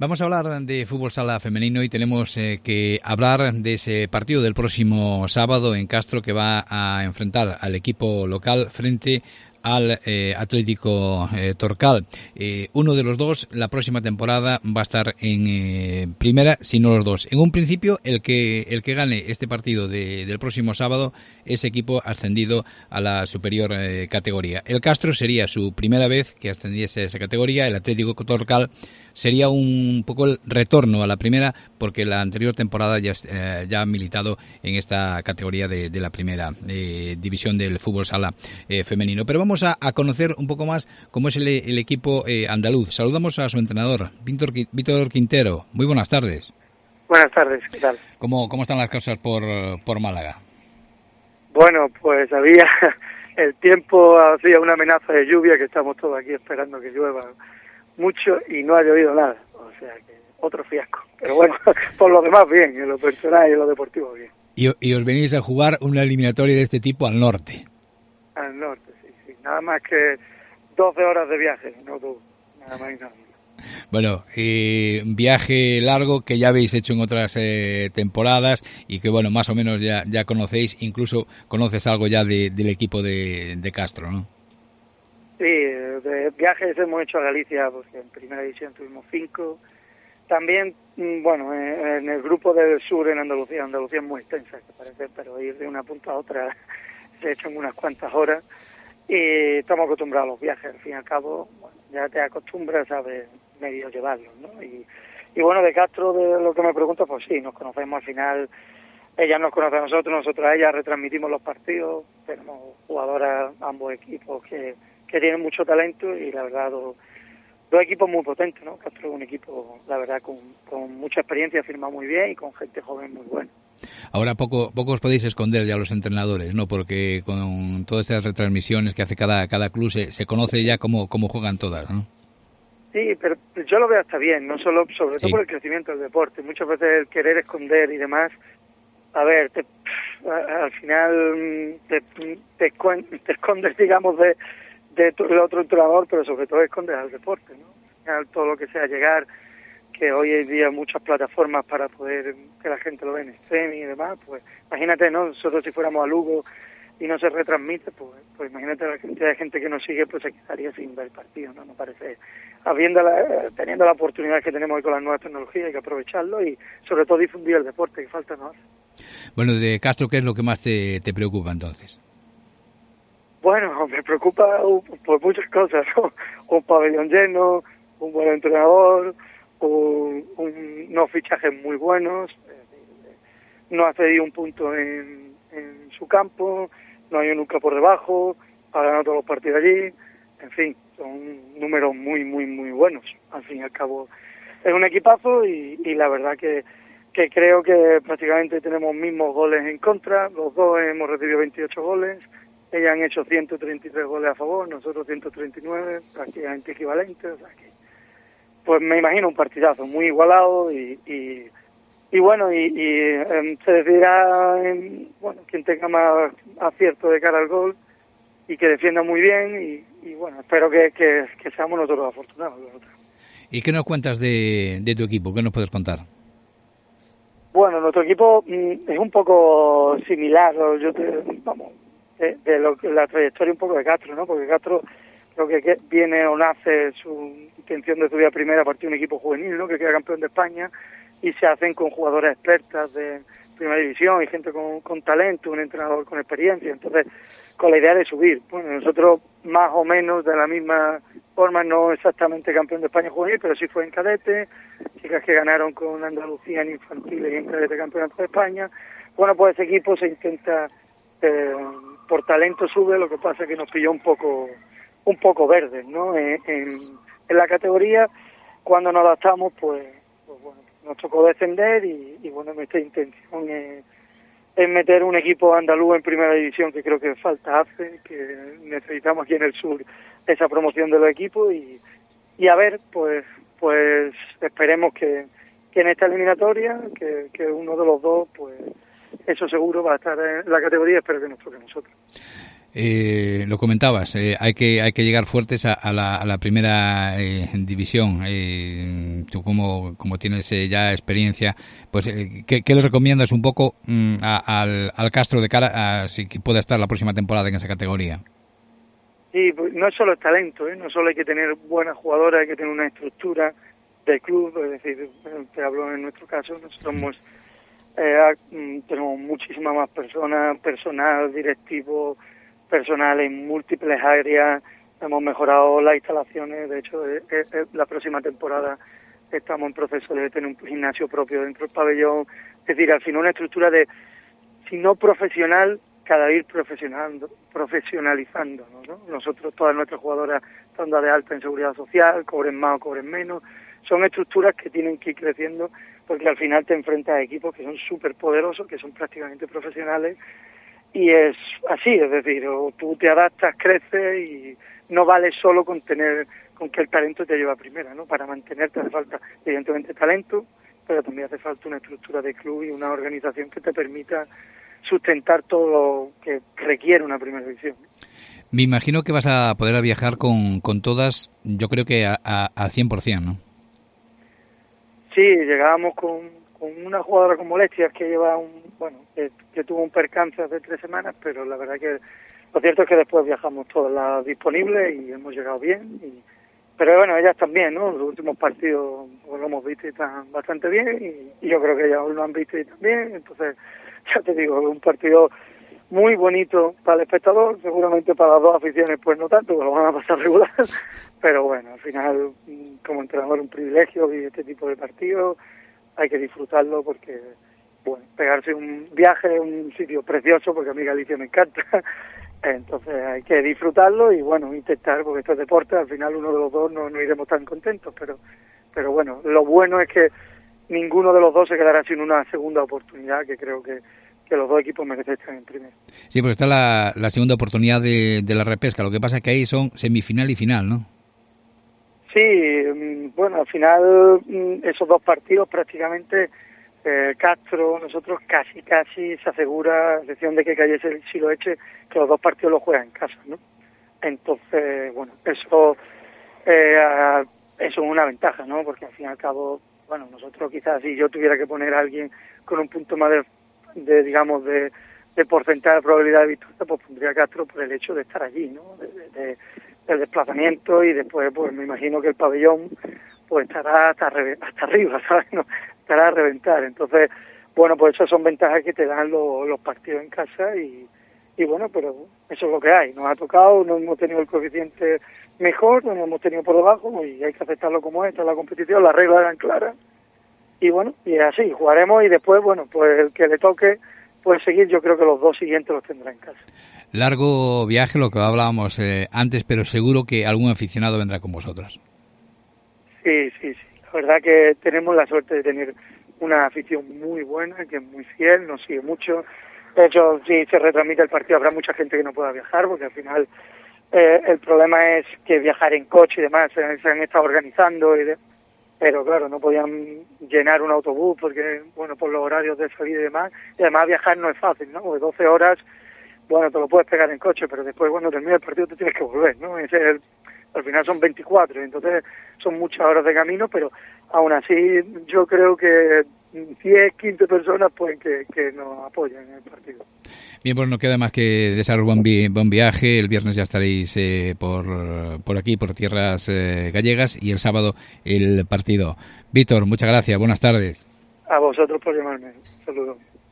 Vamos a hablar de fútbol sala femenino y tenemos que hablar de ese partido del próximo sábado en Castro, que va a enfrentar al equipo local frente al Atlético Torcal. Uno de los dos la próxima temporada va a estar en primera, si no los dos. En un principio, el que gane este partido del próximo sábado es equipo ascendido a la superior categoría. El Castro sería su primera vez que ascendiese a esa categoría. El Atlético Torcal sería un poco el retorno a la primera, porque la anterior temporada ya ha militado en esta categoría de la primera división del fútbol sala femenino. Pero vamos a conocer un poco más cómo es el equipo andaluz. Saludamos a su entrenador, Víctor Quintero. Muy buenas tardes. Buenas tardes, ¿qué tal? ¿Cómo están las cosas por Málaga? Bueno, pues el tiempo hacía una amenaza de lluvia, que estamos todos aquí esperando que llueva mucho y no ha llovido nada, o sea que otro fiasco. Pero bueno, por lo demás bien, en lo personal y en lo deportivo bien. Y os venís a jugar una eliminatoria de este tipo al norte. Al norte, sí. Nada más que 12 horas de viaje, no tú, nada más y nada. Bueno, viaje largo que ya habéis hecho en otras temporadas y que, bueno, más o menos ya conocéis, incluso conoces algo ya del equipo de Castro, ¿no? Sí, de viajes hemos hecho a Galicia, porque en primera división tuvimos 5. También, bueno, en el grupo del sur en Andalucía es muy extensa, que parece, pero ir de una punta a otra se echan unas cuantas horas y estamos acostumbrados a los viajes. Al fin y al cabo, bueno, ya te acostumbras a ver medio llevarlos, ¿no? Y bueno, de Castro, de lo que me preguntas, pues sí, nos conocemos al final. Ellas nos conocen a nosotros a ellas, retransmitimos los partidos, tenemos jugadoras, ambos equipos que tienen mucho talento y la verdad dos equipos muy potentes, ¿no? Castro es un equipo, la verdad, con mucha experiencia, firma muy bien y con gente joven muy buena. Ahora poco os podéis esconder ya los entrenadores, ¿no? Porque con todas estas retransmisiones que hace cada club se conoce ya cómo juegan todas, ¿no? Sí, pero yo lo veo hasta bien, no solo, sobre todo por el crecimiento del deporte. Muchas veces el querer esconder y demás, a ver, al final te escondes, digamos, del otro entrenador, pero sobre todo escondes al deporte, ¿no? Al final, todo lo que sea llegar, que hoy en día hay muchas plataformas para poder que la gente lo vea en streaming y demás, pues imagínate, ¿no? Nosotros si fuéramos a Lugo y no se retransmite, pues imagínate la cantidad de gente que nos sigue, pues se quedaría sin ver el partido, ¿no? Me parece, teniendo la oportunidad que tenemos hoy con las nuevas tecnologías, hay que aprovecharlo y sobre todo difundir el deporte, que falta nos hace. Bueno, de Castro, ¿qué es lo que más te preocupa entonces? Bueno, me preocupa por muchas cosas, ¿no? Un pabellón lleno, un buen entrenador, unos fichajes muy buenos, no ha cedido un punto en su campo, no hay nunca por debajo, ha ganado todos los partidos allí, en fin, son números muy, muy, muy buenos. Al fin y al cabo es un equipazo y la verdad que creo que prácticamente tenemos mismos goles en contra, los dos hemos recibido 28 goles, ellas han hecho 133 goles a favor, nosotros 139, prácticamente equivalentes, o sea que pues me imagino un partidazo muy igualado y bueno, se decidirá bueno, quien tenga más acierto de cara al gol y que defienda muy bien y bueno, espero que seamos nosotros afortunados. ¿Y qué nos cuentas de tu equipo? ¿Qué nos puedes contar? Bueno, nuestro equipo es un poco similar, la trayectoria un poco de Castro, ¿no? Porque Castro creo que viene o nace su intención de subir a primera a partir de un equipo juvenil, ¿no? Que queda campeón de España y se hacen con jugadoras expertas de primera división y gente con talento, un entrenador con experiencia, entonces con la idea de subir. Bueno, nosotros más o menos de la misma forma, no exactamente campeón de España juvenil, pero sí fue en cadete, chicas que ganaron con Andalucía en infantiles y en cadete campeonato de España. Bueno, pues ese equipo se intenta, por talento sube, lo que pasa es que nos pilló un poco verdes, ¿no? En la categoría, cuando nos adaptamos, pues bueno, nos tocó descender y bueno, nuestra intención es meter un equipo andaluz en primera división, que creo que falta hace, que necesitamos aquí en el sur esa promoción de los equipos y a ver, pues esperemos que en esta eliminatoria, que uno de los dos, pues eso seguro va a estar en la categoría, espero que nos toque a nosotros. Lo comentabas, hay que llegar fuertes a la primera división. Tú como tienes ya experiencia, pues ¿qué le recomiendas un poco al Castro de cara a si pueda estar la próxima temporada en esa categoría? Sí, pues no es solo el talento, no solo hay que tener buenas jugadoras, hay que tener una estructura del club, es decir, te hablo en nuestro caso, nosotros tenemos muchísimas más personas, personal, directivo, personal en múltiples áreas, hemos mejorado las instalaciones, de hecho la próxima temporada estamos en proceso de tener un gimnasio propio dentro del pabellón, es decir, al final una estructura de, si no profesional, cada vez profesionalizándonos, ¿no? Nosotros, todas nuestras jugadoras están de alta en seguridad social, cobren más o cobren menos, son estructuras que tienen que ir creciendo porque al final te enfrentas a equipos que son súper poderosos, que son prácticamente profesionales y es así, es decir, o tú te adaptas, creces y no vale solo con que el talento te lleve a primera, ¿no? Para mantenerte hace falta evidentemente talento, pero también hace falta una estructura de club y una organización que te permita sustentar todo lo que requiere una primera división. Me imagino que vas a poder viajar con todas, yo creo que al 100%, ¿no? Sí, llegábamos con una jugadora con molestias que lleva que tuvo un percance hace 3 semanas, pero la verdad que lo cierto es que después viajamos todas las disponibles y hemos llegado bien. Pero bueno, ellas también, ¿no? Los últimos partidos pues, lo hemos visto y están bastante bien y yo creo que ellas lo han visto y también, entonces ya te digo, un partido muy bonito para el espectador, seguramente para las dos aficiones pues no tanto, porque lo van a pasar regular, pero bueno, al final como entrenador un privilegio vivir este tipo de partidos, hay que disfrutarlo porque, bueno, pegarse un viaje, un sitio precioso, porque a mí Galicia me encanta, entonces hay que disfrutarlo y bueno, intentar, porque esto es deporte, al final uno de los dos no iremos tan contentos, pero bueno, lo bueno es que ninguno de los dos se quedará sin una segunda oportunidad, que creo que los dos equipos merecen estar en primero. Sí, porque está la segunda oportunidad de la repesca. Lo que pasa es que ahí son semifinal y final, ¿no? Sí, bueno, al final esos dos partidos prácticamente Castro, nosotros casi se asegura, a excepción de que cayese el Siloeche, que los dos partidos los juegan en casa, ¿no? Entonces, bueno, eso es una ventaja, ¿no? Porque al fin y al cabo, bueno, nosotros quizás si yo tuviera que poner a alguien con un punto más de porcentaje de probabilidad de victoria, pues pondría a Castro por el hecho de estar allí, ¿no? Del desplazamiento y después, pues me imagino que el pabellón pues estará hasta arriba, ¿sabes? ¿No? Estará a reventar. Entonces, bueno, pues esas son ventajas que te dan los partidos en casa y bueno, pero eso es lo que hay. Nos ha tocado, no hemos tenido el coeficiente mejor, no hemos tenido por debajo y hay que aceptarlo como es, la competición, las reglas eran claras. Y bueno, y así, jugaremos y después, bueno, pues el que le toque, pues seguir, yo creo que los dos siguientes los tendrá en casa. Largo viaje, lo que hablábamos antes, pero seguro que algún aficionado vendrá con vosotros. Sí. La verdad que tenemos la suerte de tener una afición muy buena, que es muy fiel, nos sigue mucho. De hecho, si se retransmite el partido habrá mucha gente que no pueda viajar, porque al final el problema es que viajar en coche y demás se han estado organizando pero claro, no podían llenar un autobús porque, bueno, por los horarios de salida y demás, y además viajar no es fácil, ¿no? Porque 12 horas, bueno, te lo puedes pegar en coche, pero después cuando termina el partido te tienes que volver, ¿no? Al final son 24, entonces son muchas horas de camino, pero aún así yo creo que 10, 15 personas pueden que nos apoyen en el partido. Bien, pues no queda más que desear buen viaje. El viernes ya estaréis por aquí, por tierras gallegas, y el sábado el partido. Víctor, muchas gracias. Buenas tardes. A vosotros por llamarme. Saludos.